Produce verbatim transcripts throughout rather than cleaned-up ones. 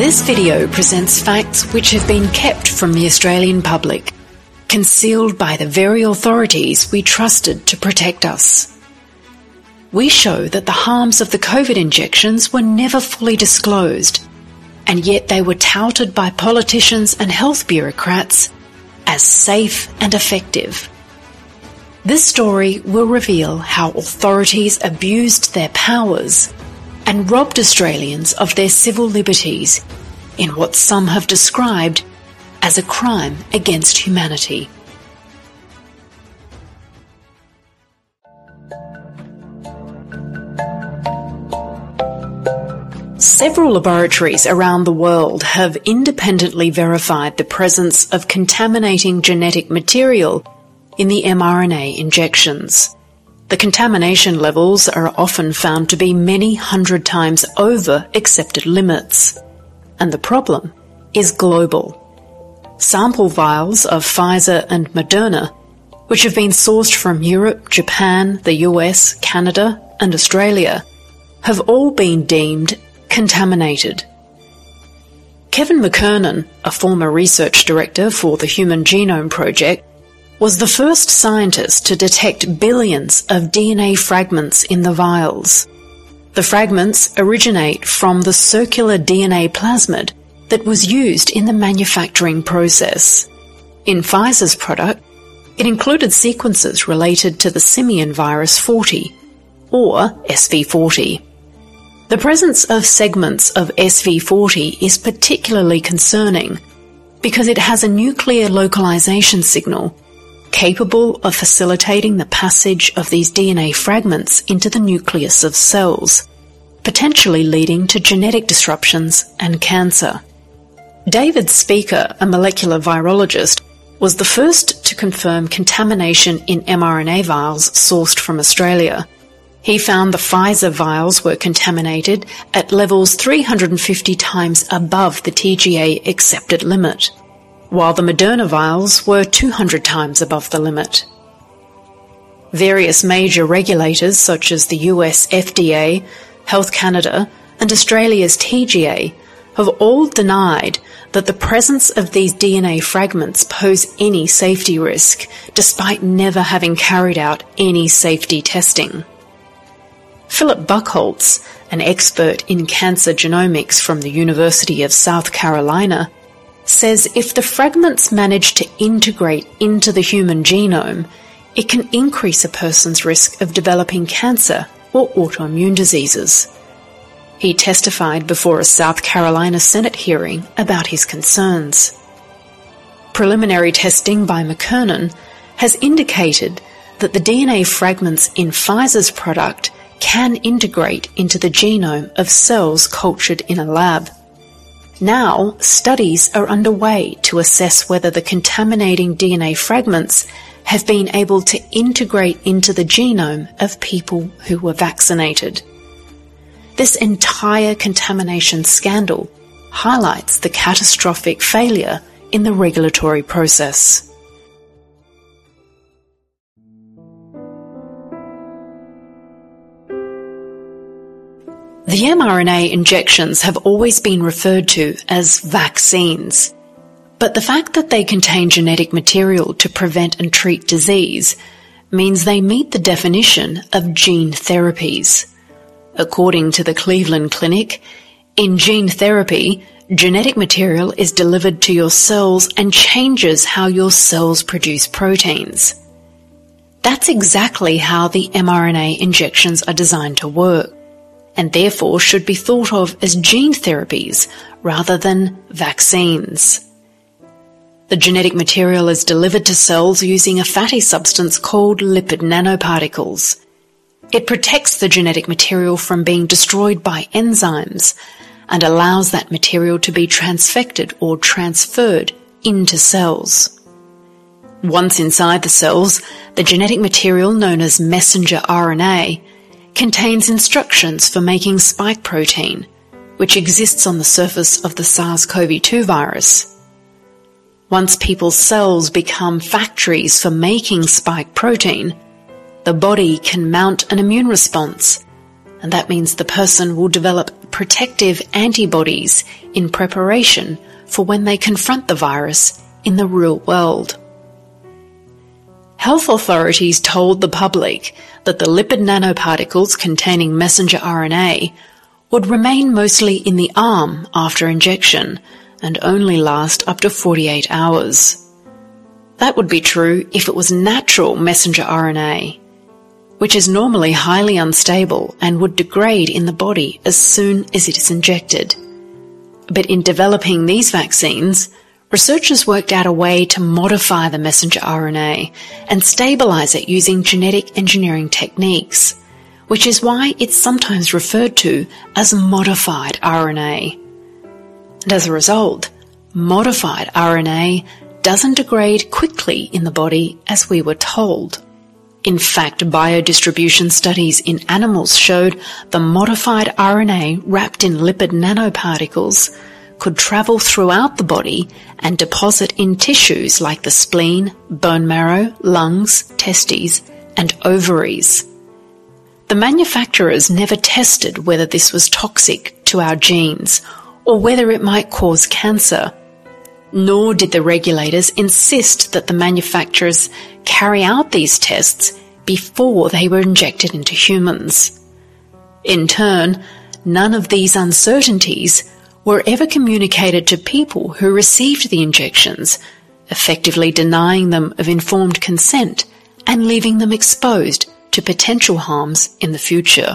This video presents facts which have been kept from the Australian public, concealed by the very authorities we trusted to protect us. We show that the harms of the COVID injections were never fully disclosed, and yet they were touted by politicians and health bureaucrats as safe and effective. This story will reveal how authorities abused their powers and robbed Australians of their civil liberties in what some have described as a crime against humanity. Several laboratories around the world have independently verified the presence of contaminating genetic material in the mRNA injections. The contamination levels are often found to be many hundred times over accepted limits, and the problem is global. Sample vials of Pfizer and Moderna, which have been sourced from Europe, Japan, the U S, Canada, and Australia, have all been deemed contaminated. Kevin McKernan, a former research director for the Human Genome Project, was the first scientist to detect billions of D N A fragments in the vials. The fragments originate from the circular D N A plasmid that was used in the manufacturing process. In Pfizer's product, it included sequences related to the simian virus forty, or S V forty. The presence of segments of S V forty is particularly concerning because it has a nuclear localization signal capable of facilitating the passage of these D N A fragments into the nucleus of cells, potentially leading to genetic disruptions and cancer. David Speaker, a molecular virologist, was the first to confirm contamination in mRNA vials sourced from Australia. He found the Pfizer vials were contaminated at levels three hundred fifty times above the T G A accepted limit, while the Moderna vials were two hundred times above the limit. Various major regulators such as the U S F D A, Health Canada, and Australia's T G A have all denied that the presence of these D N A fragments pose any safety risk, despite never having carried out any safety testing. Philip Buchholz, an expert in cancer genomics from the University of South Carolina, says if the fragments manage to integrate into the human genome, it can increase a person's risk of developing cancer or autoimmune diseases. He testified before a South Carolina Senate hearing about his concerns. Preliminary testing by McKernan has indicated that the D N A fragments in Pfizer's product can integrate into the genome of cells cultured in a lab. Now, studies are underway to assess whether the contaminating D N A fragments have been able to integrate into the genome of people who were vaccinated. This entire contamination scandal highlights the catastrophic failure in the regulatory process. The mRNA injections have always been referred to as vaccines, but the fact that they contain genetic material to prevent and treat disease means they meet the definition of gene therapies. According to the Cleveland Clinic, in gene therapy, genetic material is delivered to your cells and changes how your cells produce proteins. That's exactly how the mRNA injections are designed to work, and therefore should be thought of as gene therapies rather than vaccines. The genetic material is delivered to cells using a fatty substance called lipid nanoparticles. It protects the genetic material from being destroyed by enzymes and allows that material to be transfected or transferred into cells. Once inside the cells, the genetic material known as messenger R N A contains instructions for making spike protein, which exists on the surface of the SARS CoV two virus. Once people's cells become factories for making spike protein, the body can mount an immune response and that means the person will develop protective antibodies in preparation for when they confront the virus in the real world. Health authorities told the public that the lipid nanoparticles containing messenger R N A would remain mostly in the arm after injection and only last up to forty-eight hours. That would be true if it was natural messenger R N A, which is normally highly unstable and would degrade in the body as soon as it is injected. But in developing these vaccines, researchers worked out a way to modify the messenger R N A and stabilize it using genetic engineering techniques, which is why it's sometimes referred to as modified R N A. And as a result, modified R N A doesn't degrade quickly in the body as we were told. In fact, biodistribution studies in animals showed the modified R N A wrapped in lipid nanoparticles could travel throughout the body and deposit in tissues like the spleen, bone marrow, lungs, testes, and ovaries. The manufacturers never tested whether this was toxic to our genes or whether it might cause cancer, nor did the regulators insist that the manufacturers carry out these tests before they were injected into humans. In turn, none of these uncertainties were ever communicated to people who received the injections, effectively denying them of informed consent and leaving them exposed to potential harms in the future.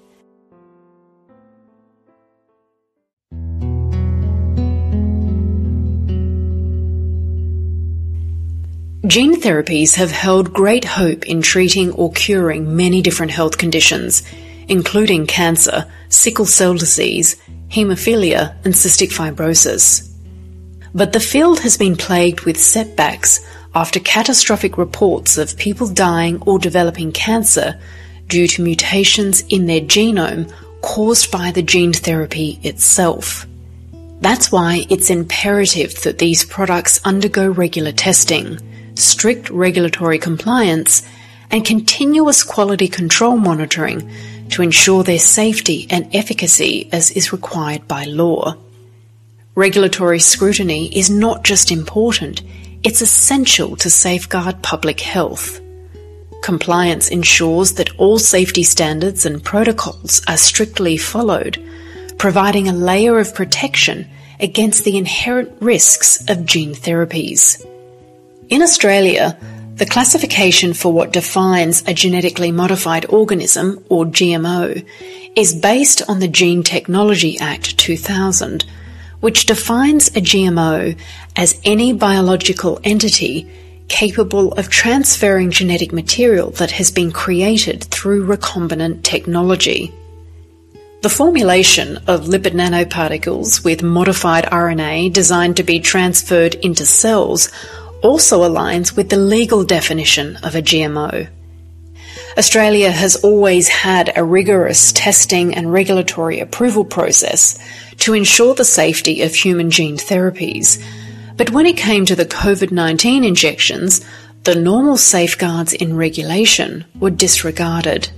Gene therapies have held great hope in treating or curing many different health conditions, including cancer, sickle cell disease, haemophilia, and cystic fibrosis. But the field has been plagued with setbacks after catastrophic reports of people dying or developing cancer due to mutations in their genome caused by the gene therapy itself. That's why it's imperative that these products undergo regular testing, strict regulatory compliance, and continuous quality control monitoring to ensure their safety and efficacy as is required by law. Regulatory scrutiny is not just important, it's essential to safeguard public health. Compliance ensures that all safety standards and protocols are strictly followed, providing a layer of protection against the inherent risks of gene therapies. In Australia, the classification for what defines a genetically modified organism, or G M O, is based on the Gene Technology Act two thousand, which defines a G M O as any biological entity capable of transferring genetic material that has been created through recombinant technology. The formulation of lipid nanoparticles with modified R N A designed to be transferred into cells also aligns with the legal definition of a G M O. Australia has always had a rigorous testing and regulatory approval process to ensure the safety of human gene therapies, but when it came to the COVID nineteen injections, the normal safeguards in regulation were disregarded.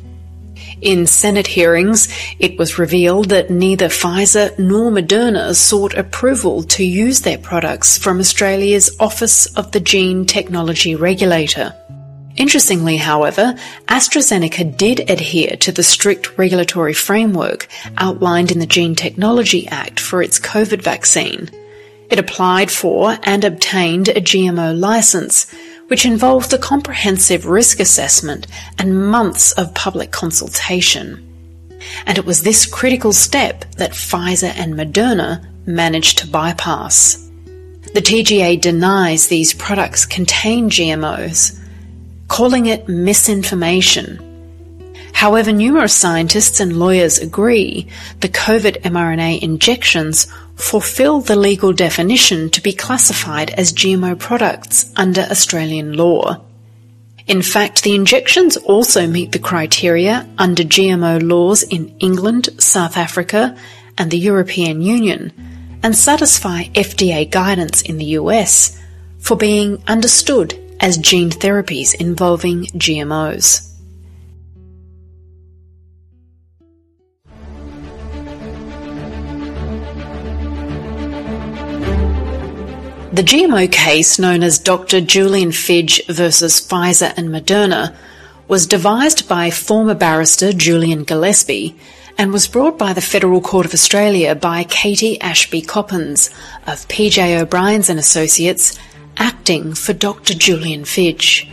In Senate hearings, it was revealed that neither Pfizer nor Moderna sought approval to use their products from Australia's Office of the Gene Technology Regulator. Interestingly, however, AstraZeneca did adhere to the strict regulatory framework outlined in the Gene Technology Act for its COVID vaccine. It applied for and obtained a G M O license, which involved a comprehensive risk assessment and months of public consultation. And it was this critical step that Pfizer and Moderna managed to bypass. The T G A denies these products contain G M Os, calling it misinformation. However, numerous scientists and lawyers agree the COVID mRNA injections fulfill the legal definition to be classified as G M O products under Australian law. In fact, the injections also meet the criteria under G M O laws in England, South Africa, and the European Union, and satisfy F D A guidance in the U S for being understood as gene therapies involving G M Os. The G M O case, known as Doctor Julian Fidge versus Pfizer and Moderna, was devised by former barrister Julian Gillespie and was brought by the Federal Court of Australia by Katie Ashby Coppins of P J O'Briens and Associates, acting for Doctor Julian Fidge.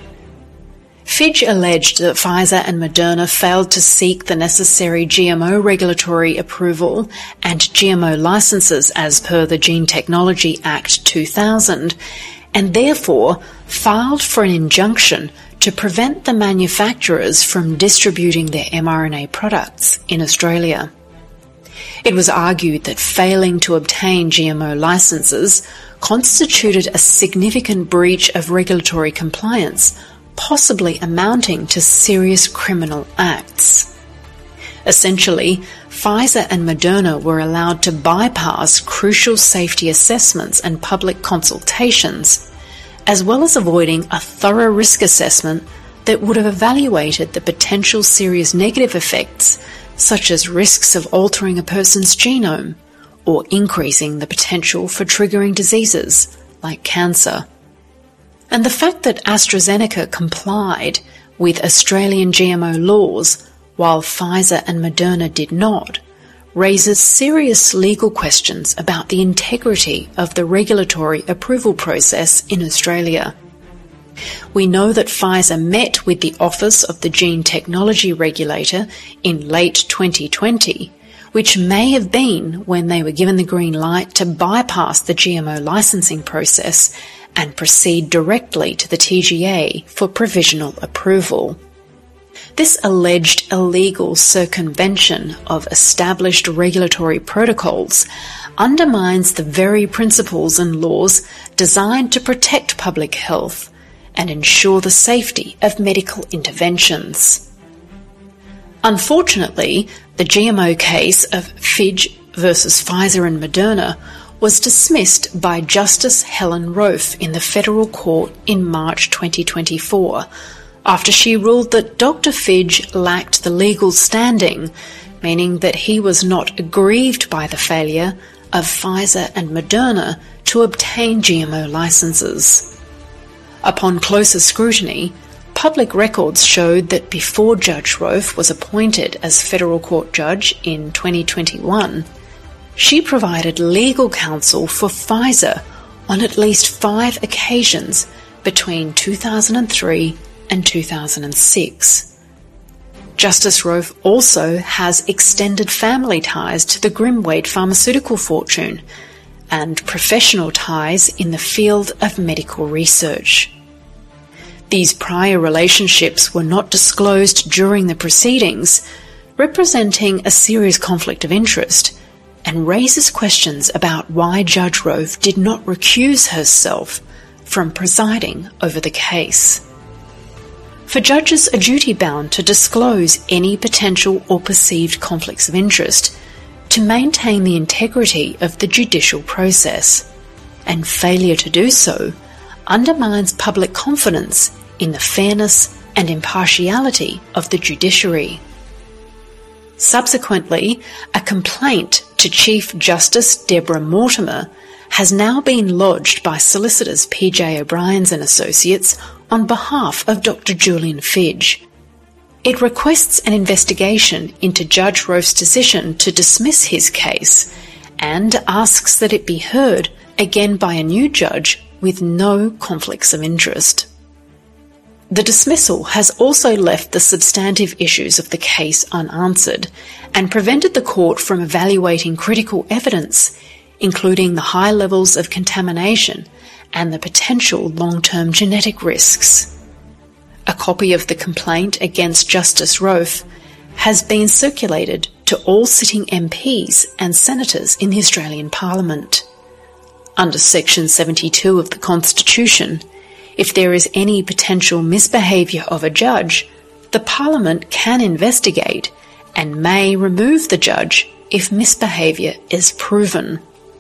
Fidge alleged that Pfizer and Moderna failed to seek the necessary G M O regulatory approval and G M O licenses as per the Gene Technology Act two thousand, and therefore filed for an injunction to prevent the manufacturers from distributing their mRNA products in Australia. It was argued that failing to obtain G M O licenses constituted a significant breach of regulatory compliance, possibly amounting to serious criminal acts. Essentially, Pfizer and Moderna were allowed to bypass crucial safety assessments and public consultations, as well as avoiding a thorough risk assessment that would have evaluated the potential serious negative effects, such as risks of altering a person's genome or increasing the potential for triggering diseases like cancer. And the fact that AstraZeneca complied with Australian G M O laws while Pfizer and Moderna did not raises serious legal questions about the integrity of the regulatory approval process in Australia. We know that Pfizer met with the Office of the Gene Technology Regulator in late twenty twenty, which may have been when they were given the green light to bypass the G M O licensing process and proceed directly to the T G A for provisional approval. This alleged illegal circumvention of established regulatory protocols undermines the very principles and laws designed to protect public health and ensure the safety of medical interventions. Unfortunately, the G M O case of Fidge versus Pfizer and Moderna was dismissed by Justice Helen Rofe in the Federal Court in March twenty twenty-four, after she ruled that Doctor Fidge lacked the legal standing, meaning that he was not aggrieved by the failure of Pfizer and Moderna to obtain G M O licenses. Upon closer scrutiny, public records showed that before Judge Rofe was appointed as Federal Court Judge in twenty twenty-one, she provided legal counsel for Pfizer on at least five occasions between two thousand three and two thousand six. Justice Rofe also has extended family ties to the Grimwade pharmaceutical fortune and professional ties in the field of medical research. These prior relationships were not disclosed during the proceedings, representing a serious conflict of interest, and raises questions about why Judge Rofe did not recuse herself from presiding over the case. For judges are duty-bound to disclose any potential or perceived conflicts of interest to maintain the integrity of the judicial process, and failure to do so undermines public confidence in the fairness and impartiality of the judiciary. Subsequently, a complaint to Chief Justice Deborah Mortimer has now been lodged by solicitors P J O'Briens and Associates on behalf of Doctor Julian Fidge. It requests an investigation into Judge Rofe's decision to dismiss his case and asks that it be heard again by a new judge with no conflicts of interest. The dismissal has also left the substantive issues of the case unanswered and prevented the court from evaluating critical evidence, including the high levels of contamination and the potential long-term genetic risks. A copy of the complaint against Justice Rofe has been circulated to all sitting M Ps and senators in the Australian Parliament. Under Section seventy-two of the Constitution, if there is any potential misbehaviour of a judge, the Parliament can investigate and may remove the judge if misbehaviour is proven.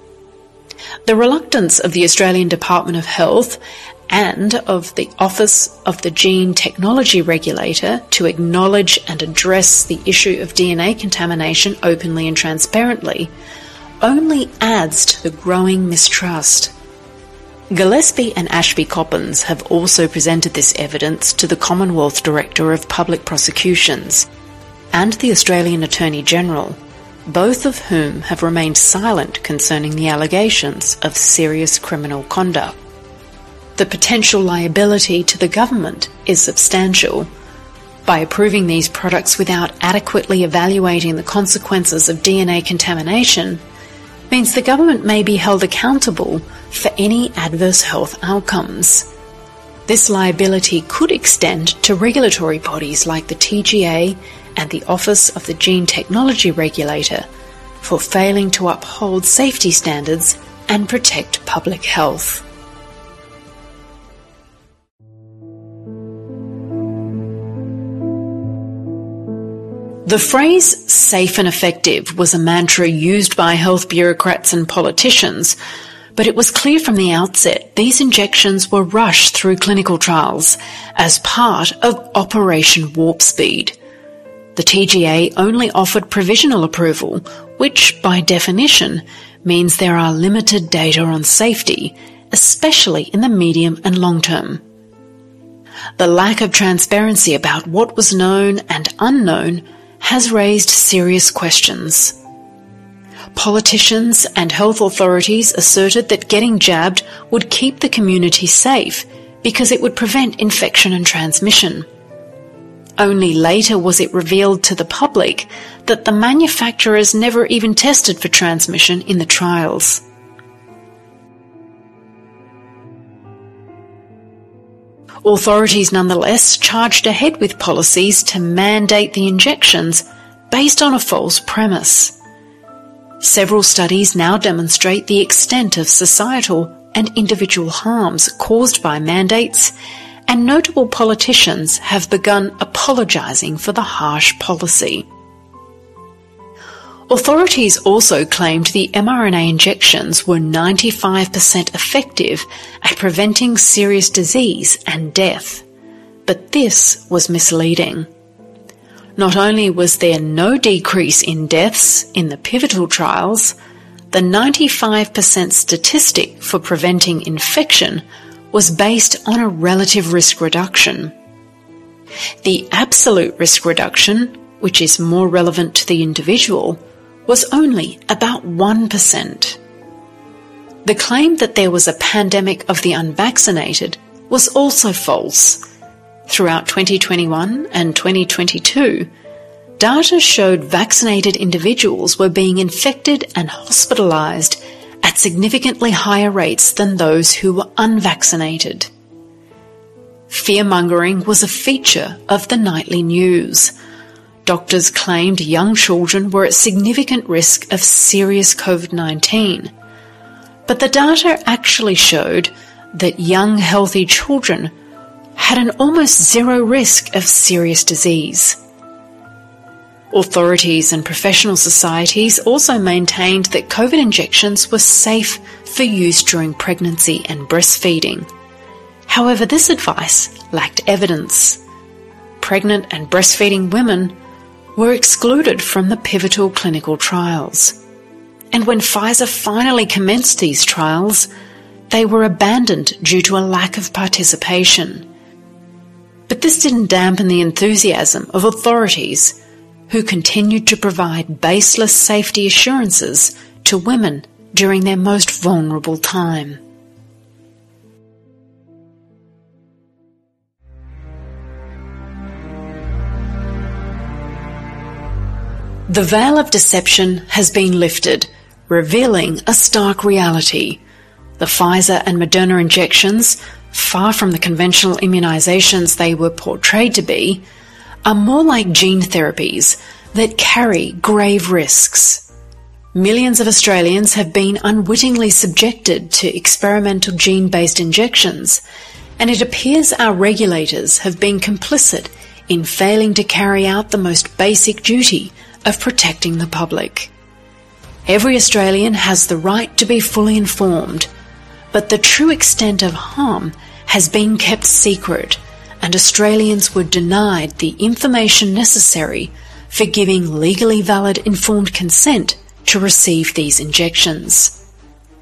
The reluctance of the Australian Department of Health and of the Office of the Gene Technology Regulator to acknowledge and address the issue of D N A contamination openly and transparently only adds to the growing mistrust. Gillespie and Ashby Coppens have also presented this evidence to the Commonwealth Director of Public Prosecutions and the Australian Attorney-General, both of whom have remained silent concerning the allegations of serious criminal conduct. The potential liability to the government is substantial. By approving these products without adequately evaluating the consequences of D N A contamination means the government may be held accountable for any adverse health outcomes. This liability could extend to regulatory bodies like the T G A and the Office of the Gene Technology Regulator for failing to uphold safety standards and protect public health. The phrase safe and effective was a mantra used by health bureaucrats and politicians, but it was clear from the outset these injections were rushed through clinical trials as part of Operation Warp Speed. The T G A only offered provisional approval, which by definition means there are limited data on safety, especially in the medium and long term. The lack of transparency about what was known and unknown has raised serious questions. Politicians and health authorities asserted that getting jabbed would keep the community safe because it would prevent infection and transmission. Only later was it revealed to the public that the manufacturers never even tested for transmission in the trials. Authorities nonetheless charged ahead with policies to mandate the injections based on a false premise. Several studies now demonstrate the extent of societal and individual harms caused by mandates, and notable politicians have begun apologising for the harsh policy. Authorities also claimed the mRNA injections were ninety-five percent effective at preventing serious disease and death, but this was misleading. Not only was there no decrease in deaths in the pivotal trials, the ninety-five percent statistic for preventing infection was based on a relative risk reduction. The absolute risk reduction, which is more relevant to the individual, was only about one percent. The claim that there was a pandemic of the unvaccinated was also false. Throughout twenty twenty-one and twenty twenty-two, data showed vaccinated individuals were being infected and hospitalised at significantly higher rates than those who were unvaccinated. Fear-mongering was a feature of the nightly news. Doctors claimed young children were at significant risk of serious COVID nineteen, but the data actually showed that young healthy children had an almost zero risk of serious disease. Authorities and professional societies also maintained that COVID injections were safe for use during pregnancy and breastfeeding. However, this advice lacked evidence. Pregnant and breastfeeding women were excluded from the pivotal clinical trials. And when Pfizer finally commenced these trials, they were abandoned due to a lack of participation. But this didn't dampen the enthusiasm of authorities who continued to provide baseless safety assurances to women during their most vulnerable time. The veil of deception has been lifted, revealing a stark reality. The Pfizer and Moderna injections, far from the conventional immunizations they were portrayed to be, are more like gene therapies that carry grave risks. Millions of Australians have been unwittingly subjected to experimental gene-based injections, and it appears our regulators have been complicit in failing to carry out the most basic duty of protecting the public. Every Australian has the right to be fully informed, but the true extent of harm has been kept secret, and Australians were denied the information necessary for giving legally valid informed consent to receive these injections.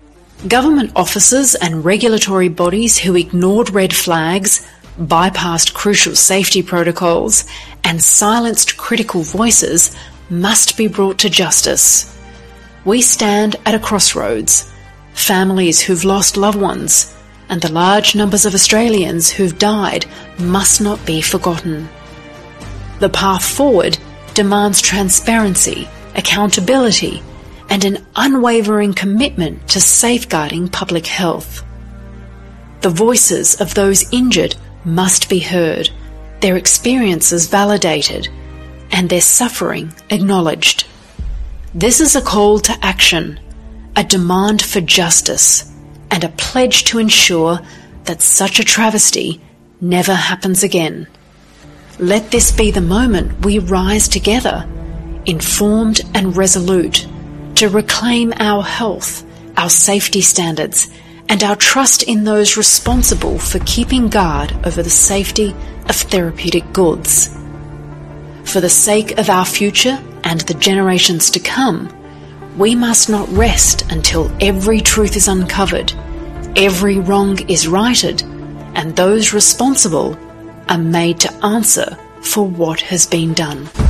Government officers and regulatory bodies who ignored red flags, bypassed crucial safety protocols, and silenced critical voices must be brought to justice. We stand at a crossroads. Families who've lost loved ones and the large numbers of Australians who've died must not be forgotten. The path forward demands transparency, accountability, and an unwavering commitment to safeguarding public health. The voices of those injured must be heard, their experiences validated, and their suffering acknowledged. This is a call to action, a demand for justice, and a pledge to ensure that such a travesty never happens again. Let this be the moment we rise together, informed and resolute, to reclaim our health, our safety standards, and our trust in those responsible for keeping guard over the safety of therapeutic goods. For the sake of our future and the generations to come, we must not rest until every truth is uncovered, every wrong is righted, and those responsible are made to answer for what has been done.